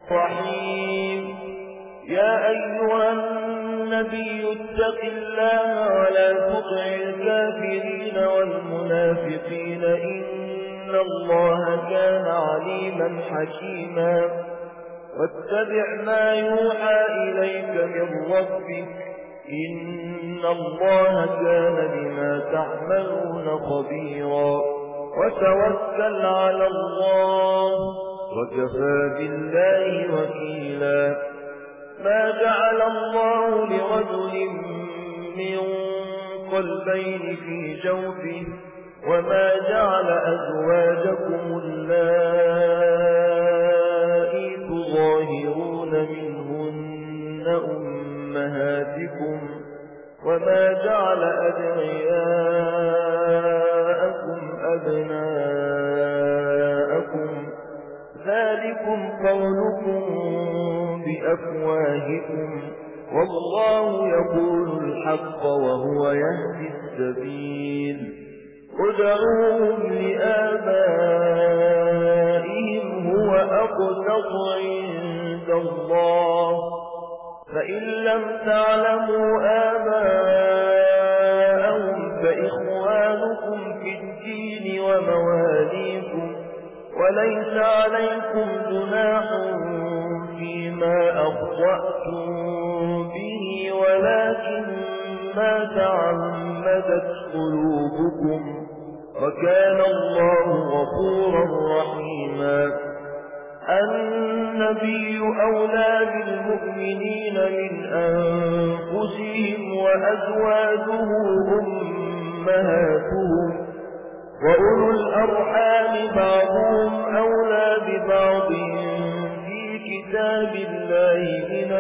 الرحيم. يا أيها النبي اتق الله ولا تطع الكافرين والمنافقين إن الله كان عليما حكيما. واتبع ما يوحى إليك من ربك إن الله كان بما تعملون خبيرا. وتوكل على الله وكفى بالله وكيلا. ما جعل الله لرجل من قلبين في جوفه وما جعل أزواجكم اللائي تظاهرون منهن أمهاتكم وما جعل أدعياءكم أبناءكم ذلكم قولكم بأفواهكم والله يقول الحق وهو يهدي السبيل. ادعوهم لآبائهم هو أقسط عند الله فإن لم تعلموا آباءهم فإخوانكم في الدين ومواليكم وليس عليكم جناح فيما أخطأتم به ولكن ما تعمدت قلوبكم وكان الله غفورا رحيما. النبي أولى بالمؤمنين من أنفسهم وأزواجه أمهاتهم وأولو الأرحام بعضهم أولى ببعض في كتاب الله من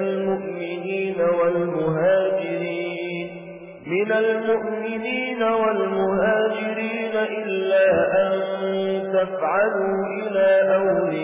المؤمنين والمهاجرين إلا أن تفعلوا إلى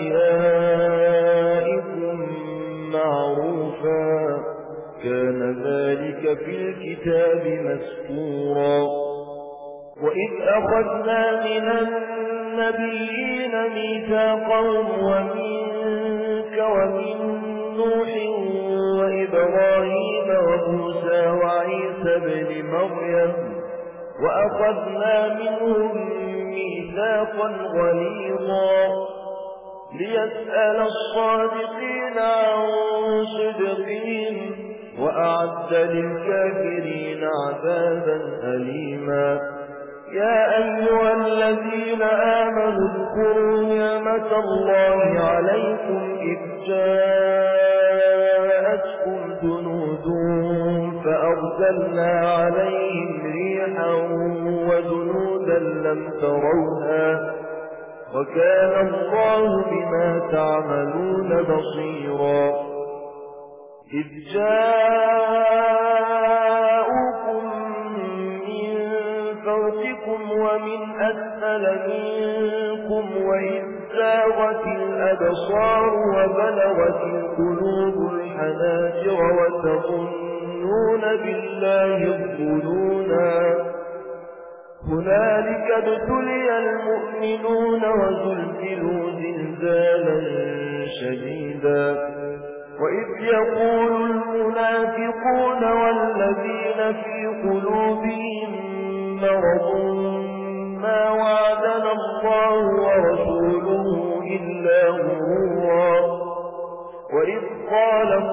أوليائكم معروفا كان ذلك في الكتاب مسطورا. وإذ أخذنا من النبيين ميثاقهم ومنك ومن نوح وإبراهيم وموسى وعيسى بن مريم وأخذنا منهم ميثاقا غليظا ليسأل الصادقين عن صدقهم وأعد للكافرين عذابا أليما. يا أيها الذين آمنوا اذكروا نعمة الله عليكم إذ جاءتكم جنود فأرسلنا عليهم ريحا وجنودا لم تروها وكان الله بما تعملون بصيرا. إذ جاءوكم من فوقكم ومن أسفل منكم وإذ زاغت الأبصار وبلغت القلوب الحناجر وتظنون بالله الظنونا. هنالك ابتلي المؤمنون وزلزلوا زلزالا شديدا. وإذ يقول المنافقون والذين في قلوبهم مرض ما وعدنا الله ورسوله إلا غرورا. وإذ قالت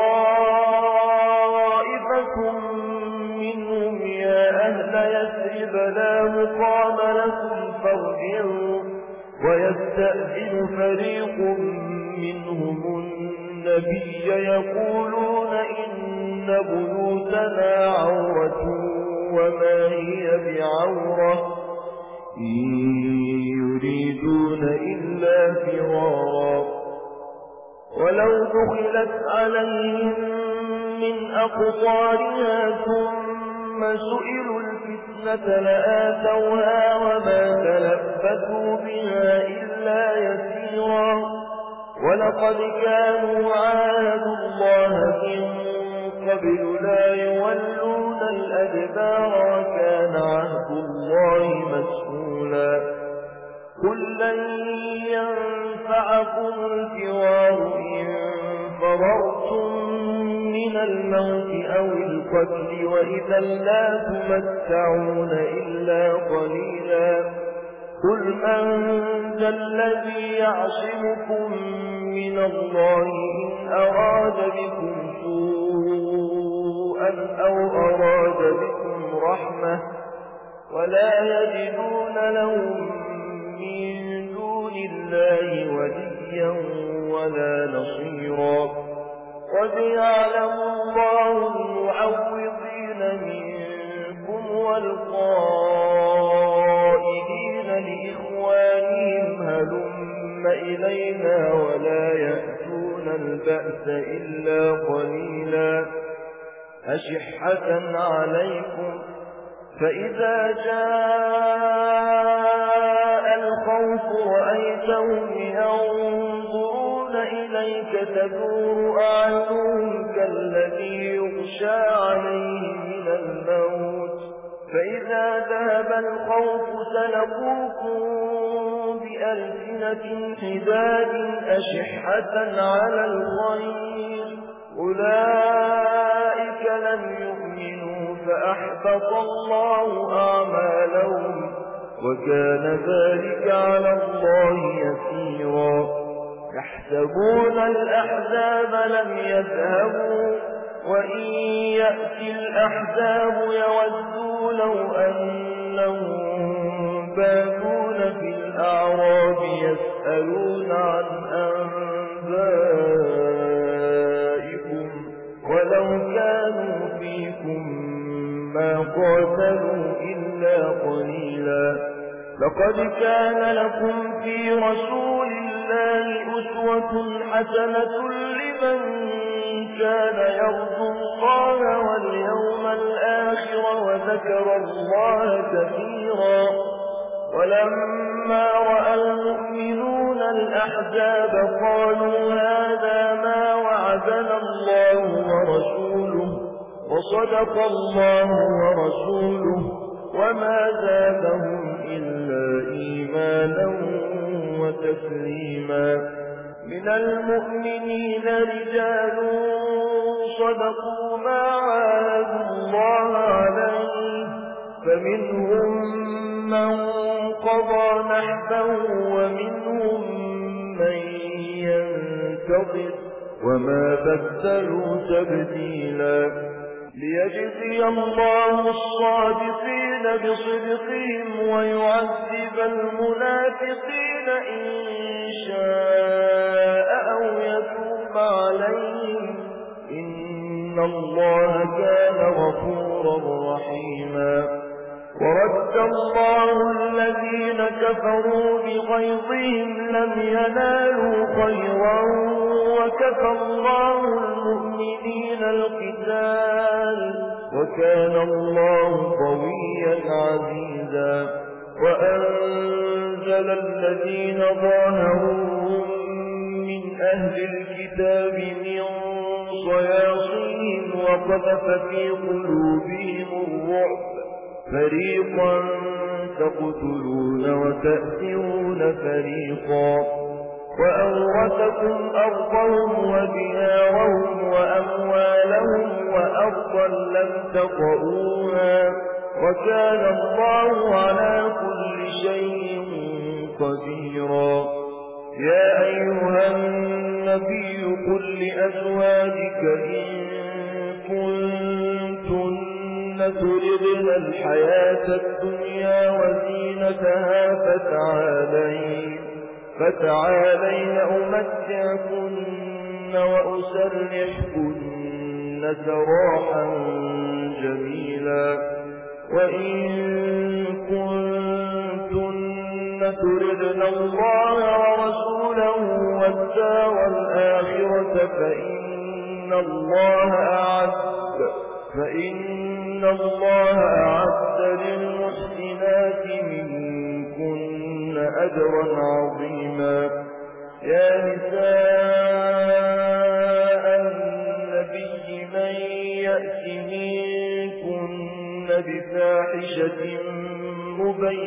طائفة منهم يا أهل يثرب لا مقام لكم فارجعوا ويستأذن فريق منهم النبي يقولون إن بيوتنا عورة وما هي بعورة إن يريدون إلا فرارا. ولو دخلت عليهم من أقطارها ثم سئلوا الفتنة لآتوها وما تلبثوا بها إلا يسيرا. ولقد كانوا عاهدوا الله من قبل لا يولون الأدبار وكان عهد الله مسؤولا. قل لن ينفعكم الفرار إن فررتم من الموت أو القتل وإذا لا تمتعون إلا قليلا قل من ذا الذي يعصمكم من الله إن أراد بكم سوءا أو أراد بكم رحمة ولا يجدون لهم من دون الله وليا ولا نصيرا قد يعلم الله المعوقين منكم والقائلين لإخوانهم هلم إلينا ولا يأتون البأس إلا قليلا أشحة عليكم فإذا جاء الخوف رأيتهم ينظرون إليك تدور أعينهم كالذي يغشى عليه من الموت فإذا ذهب الخوف سلقوكم بألسنة حداد أشحة على الخير أولئك لم يؤمنوا فأحبط الله أعمالهم وكان ذلك على الله يسيرا يحسبون الأحزاب لم يذهبوا وإن يأتي الأحزاب يودوا لو أنهم بادون في الأعراب يسألون عن أنبائكم ولو كانوا فيكم ما قاتلوا إلا قليلا لقد كان لكم في رسول الله أسوة حسنة لمن كان يرجو الله واليوم الآخر وذكر الله كثيرا ولما رأى المؤمنون الأحزاب قالوا هذا ما وعدنا الله ورسوله وصدق الله ورسوله وما زادهم إلا إيمانا وتسليما من المؤمنين رجال صدقوا ما عاهدوا الله عليه فمنهم من قضى نحبه ومنهم من ينتظر وما بدلوا تبديلا ليجزي الله الصادقين بصدقهم ويعذب المنافقين إن شاء أو يتوب عليهم إن الله كان غفورا رحيما ورد الله الذين كفروا بغيظهم لم ينالوا خيرا وكفى الله المؤمنين القتال وكان الله قويا عزيزا وأنزل الذين ظاهروهم من أهل الكتاب من صياصيهم وقذف في قلوبهم الرعب فريقا تقتلون وتأسرون فريقا وأورثكم أرضهم وديارهم وأموالهم وأرضا لم تطئوها وكان الله على كل شيء قديرا يا أيها النبي قل لأزواجك إن كنتن تردن الحياة الدنيا وزينتها فتعالين أمتعكن وأسرحكن سراحا جميلا وإن كنتن تردن الله ورسوله والدار الآخرة فإن الله أعد للمحسنات منكن أجرا عظيما يا نساء النبي من يأت منكن بفاحشة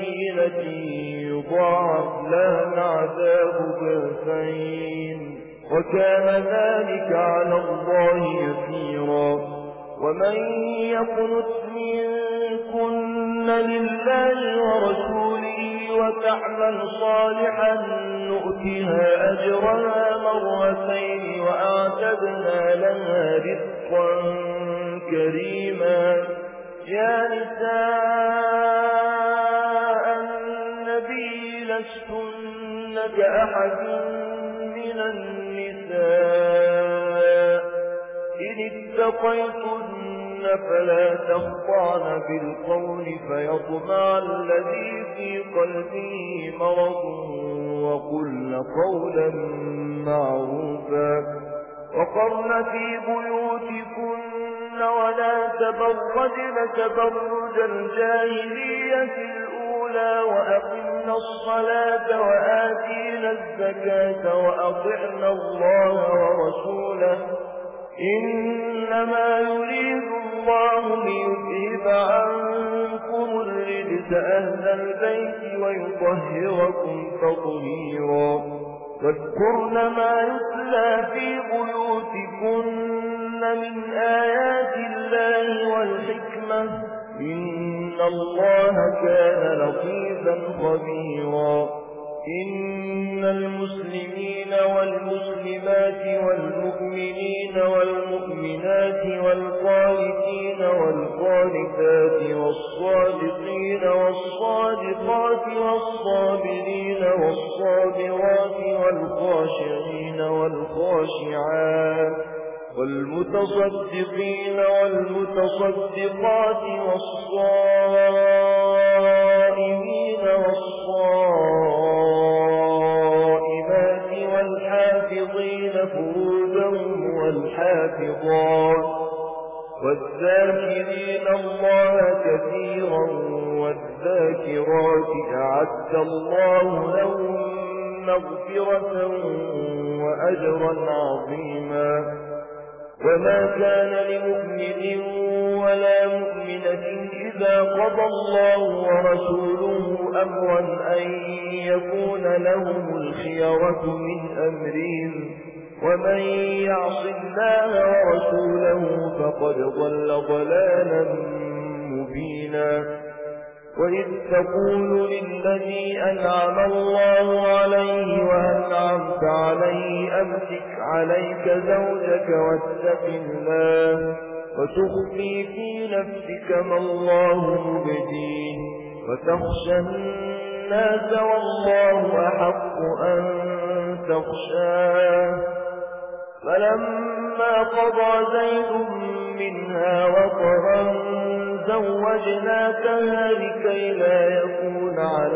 مبينة يضاعف لها العذاب ضعفين وكان ذلك على الله يسيرا. ومن يقنت منكن لله ورسوله وتعمل صالحا نؤتها أجرها مرتين وأعتدنا لها رزقا كريما. يا نساء النبي لستن كأحد من النساء إن اتقيتن فلا تخضعن بالقول فيطمع الذي في قلبه مرض وقلن قولا معروفا. وقرن في بيوتكن ولا تبرجن تبرج الجاهلية الأولى وأقمنا الصلاة وآتينا الزكاة وأطعنا الله ورسوله إنما يريد الله ليذهب عنكم الرجس أهل البيت ويطهركم تطهيرا. واذكرن ما يتلى في بيوتكن من آيات الله والحكمة إن الله كان لطيفا خبيرا. إن المسلمين والمسلمات والمؤمنين والمؤمنات والقانتين والقانتات والصادقين والصادقات والصابرين والصابرات والخاشعين والخاشعات والمتصدقين والمتصدقات والصائمين والصائمات والحافظين فروجهم والحافظات والذاكرين الله كثيرا والذاكرات أعد الله لهم مغفرة وأجرا عظيما. وما كان لمؤمن ولا مؤمنة إذا قضى الله ورسوله أمرا أن يكون لهم الخيرة من أمرهم ومن يعص الله ورسوله فقد ضل ضلالا مبينا. وإذ تقول للذي أنعم الله عليه وأنعمت عليه أمسك عليك زوجك واتق الله وتخفي في نفسك ما الله مبديه وتخشى الناس والله أحق أن تخشاه. فلما قضى زيد منها وطرا زوجناكها لكي لا يكون على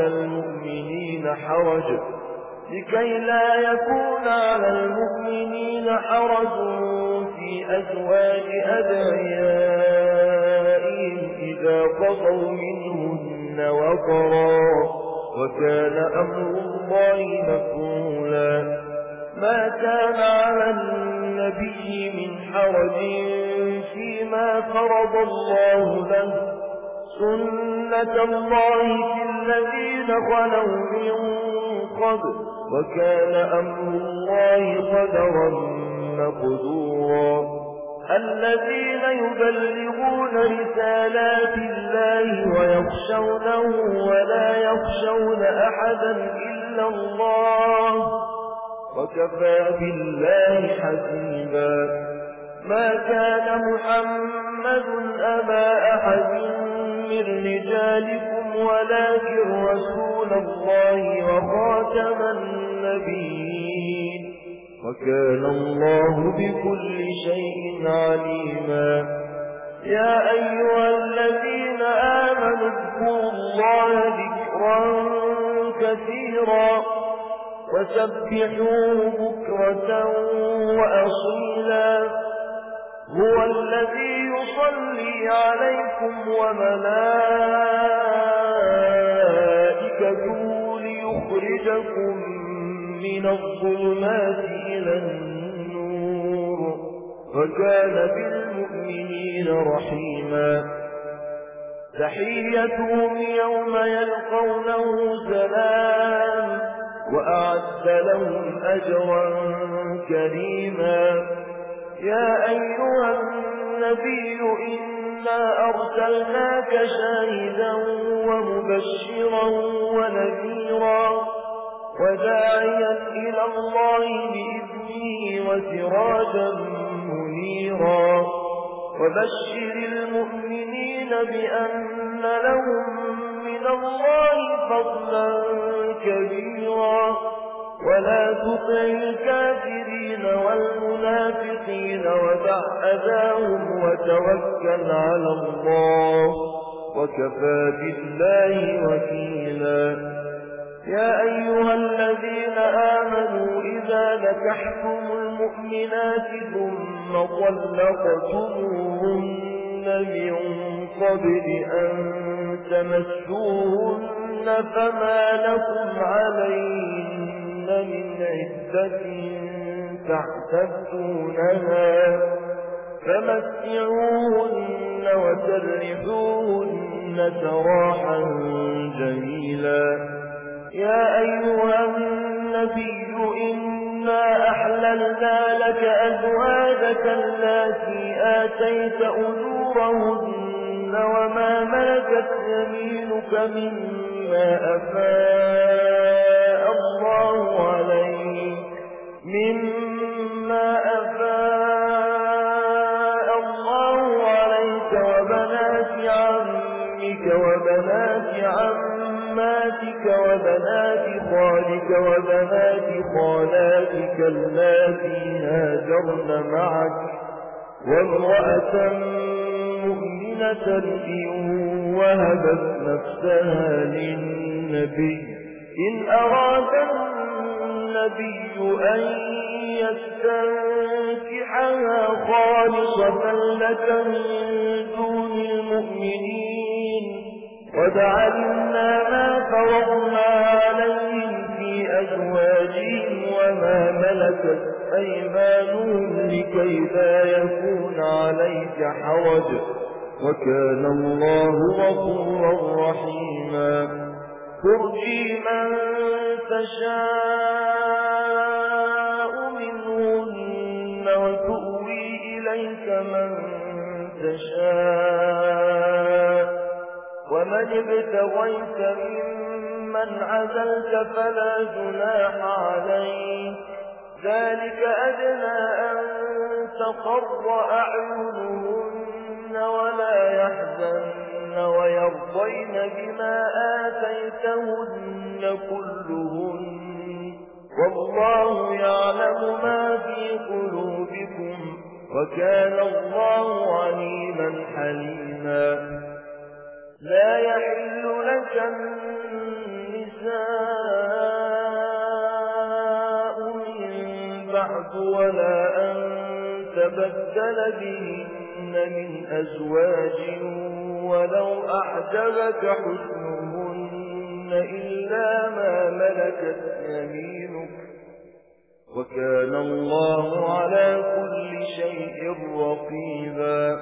المؤمنين حرج في أزواج أدعيائهم إذا قضوا منهن وطرا وكان أمر الله مفعولا. ما كان على النبي من حرج فيما فرض الله له سنة الله في الذين خلوا من قبل وكان أمر الله قدرا مقدورا. الذين يبلغون رسالات الله ويخشونه ولا يخشون أحدا إلا الله وكفى بالله حسيبا. ما كان محمد أبا أحد من رجالكم ولكن رسول الله وخاتم النبيين وكان الله بكل شيء عليما. يا أيها الذين آمنوا اذكروا الله ذكرا كثيرا وسبحوه بكرة وأصيلا. هو الذي يصلي عليكم وملائكته ليخرجكم من الظلمات إلى النور وكان بالمؤمنين رحيما. تحيتهم يوم يلقونه سلام وأعد لهم أجرا كريما. يا أيها النبي إنا أرسلناك شاهدا ومبشرا ونذيرا وداعيا إلى الله بإذنه وسراجا منيرا وبشر المؤمنين بأن لهم من الله فضلا كبيرا ولا تطع الكافرين والمنافقين ودع أذاهم وتوكل على الله وكفى بالله وكيلا. يا أيها الذين آمنوا إذا نكحتم المؤمنات ثم طلقتموهن من قبل أن تمسوهن فما لكم عليهن من عدة تعتدونها فمتعوهن وسرحوهن سراحا جميلا. يا أيها النبي إنا أحللنا لك أزواجك التي آتيت أجورهن وما ملكت يمينك مما أفاء الله عليك وبنات عمك وبنات عماتك وبنات خالك وبنات خالاتك اللاتي هاجرن معك وامرأة مؤمنة إن وهبت نفسها للنبي إن أراد النبي أن يستنكحها خالصة لك من دون المؤمنين وجعلنا ما فرضنا عليهم في أزواجهم وما ملكت أيمانهم لكي لا يكون عليك حرج وكان الله غفورا رحيما. ترجي من تشاء منهن وتؤوي إليك من تشاء ومن ابتغيت ممن عزلت فلا جناح عليك ذلك أدنى أن تقر أعينهن ولا يحزن ويرضين بما آتيتهن كلهن والله يعلم ما في قلوبكم وكان الله عليما حليما. لا يحل لك النساء من بعد ولا أن تبدل بهن من أزواج ولو أعجبك حسنهن إلا ما ملكت يمينك وكان الله على كل شيء رقيبا.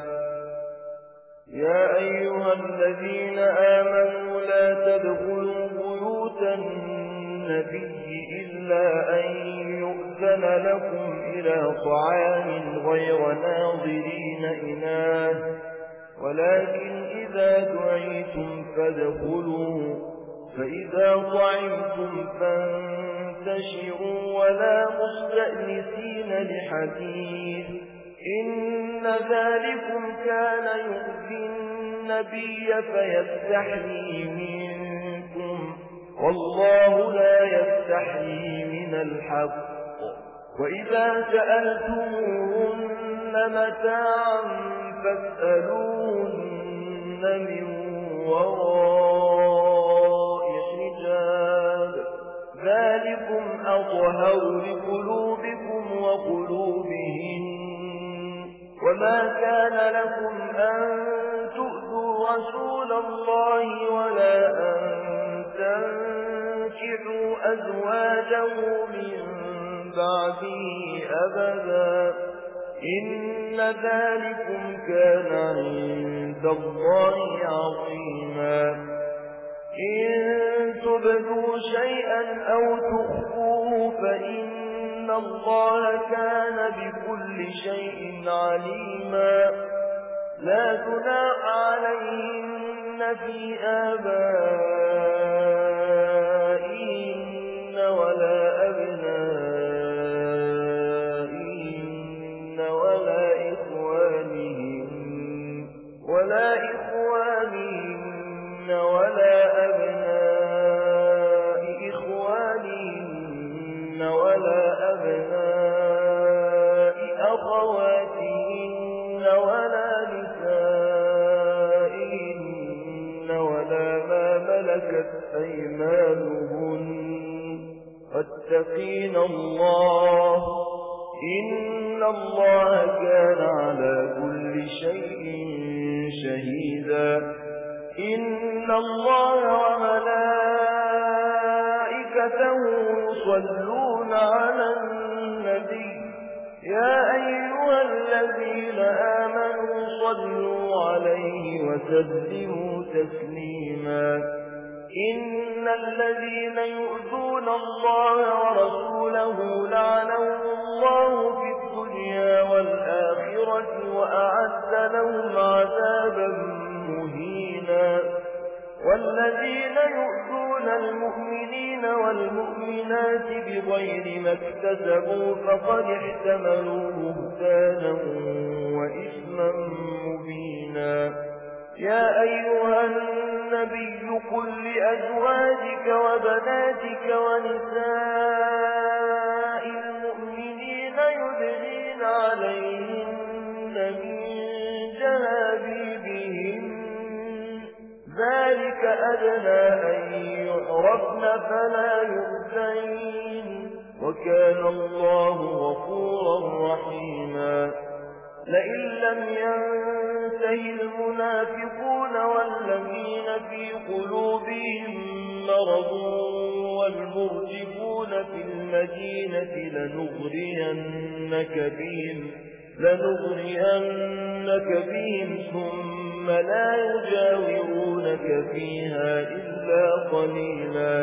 يا أيها الذين آمنوا لا تدخلوا بيوت النبي إلا أن يؤذن لكم إلى طعام غير ناظرين إناه ولكن إذا دعيتم فادخلوا فإذا طعمتم فانتشروا ولا مستأنسين لحديث إن ذلكم كان يؤذي النبي فيستحيي منكم والله لا يستحيي من الحق. وإذا سألتموهن متاعا فاسألوهن من وراء حجاب ذلكم أطهر لقلوبكم وقلوبهن وما كان لكم أن تؤذوا رسول الله ولا أن تنكحوا أزواجه من بعده أبدا إن ذلكم كان عند الله عظيما. إن تبدوا شيئا أو تخفوه فإن الله كان بكل شيء عليما. لا جناح عليهن في آبائهن ولا أبنائهن ولا إخوانهن ولا أبناء إخوانهن ولا أبناء أخواتهن ولا نسائهن ولا ما ملكت أيمانهن واتقين الله إن الله كان على كل شيء شهيدا. إن الله وملائكته يصلون على النبي يا أيها الذين آمنوا صلوا عليه وسلموا تسليما. إن الذين يؤذون الله ورسوله لعنهم الله في الدنيا والآخرة وأعد لهم عذابا مهينا. والذين يؤذون المؤمنين والمؤمنات بغير ما اكتسبوا فقد احتملوا بهتانا وإثما مبينا. يا أيها النبي قل لأزواجك وبناتك ونساء المؤمنين يدنين عليهن من جلابيبهن ذلك أدنى أن يعرفن فلا يؤذين وكان الله غفورا رحيما. لئن لم ينته المنافقون والذين في قلوبهم مرض والمرجفون في المدينة لنغرينك بهم ثم لا يجاورونك فيها إلا قليلا.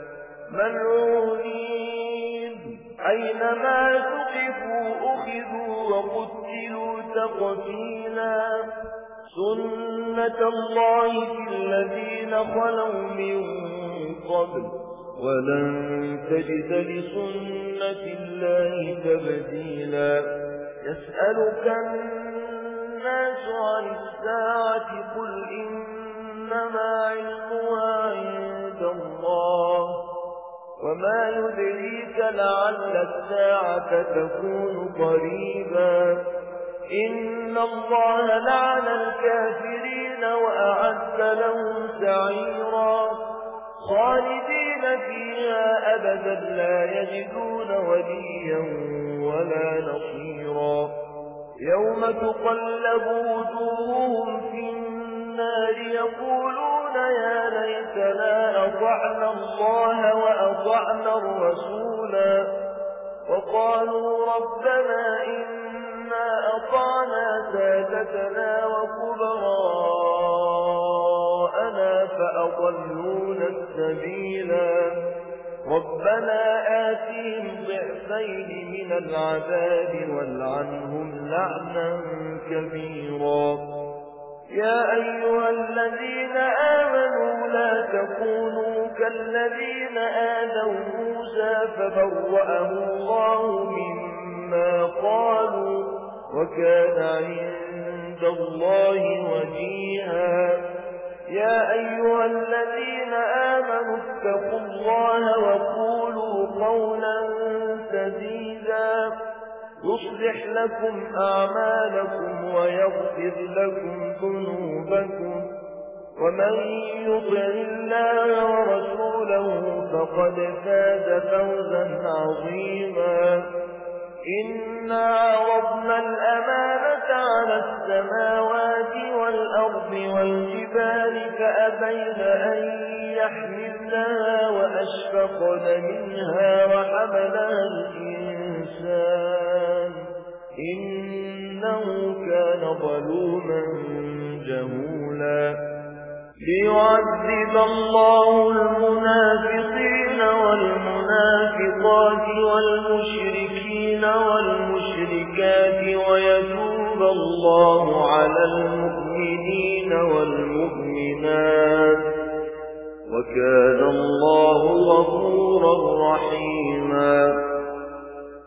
ملعونين أينما ثقفوا أخذوا وقتلوا تقتيلا. سنة الله في الذين خلوا من قبل ولن تجد لسنة الله تبديلا. يسألك الناس عن الساعة قل إنما علمها عند الله وما يدريك لعل الساعة تكون قريبا. إن الله لعن الكافرين وأعد لهم سعيرا خالدين فيها أبدا لا يجدون وليا ولا نصيرا. يوم تقلب وجوههم في النار يقولون يا ليتنا أطعنا الله وأطعنا الرسولا وقالوا ربنا إنا أطعنا سادتنا وكبراءنا فأضلونا السبيلا. ربنا آتهم ضعفين من العذاب والعنهم لعنا كبيرا. يا أيها الذين آمنوا لا تكونوا كالذين آذوا موسى فبرأه الله مما قالوا وكان عند الله وجيها. يا أيها الذين آمنوا اتقوا الله وقولوا قولا سديدا يصلح لكم أعمالكم ويغفر لكم ذنوبكم ومن يطع الله ورسوله فقد فاز فوزا عظيما. إنا عرضنا الأمانة على السماوات والأرض والجبال فأبين أن يحملنها وأشفقن منها وحملها الإنسان إنه كان ظلوما جهولا. ليعذب الله المنافقين والمنافقات والمشركين والمشركات ويتوب الله على المؤمنين والمؤمنات وكان الله غفورا رحيما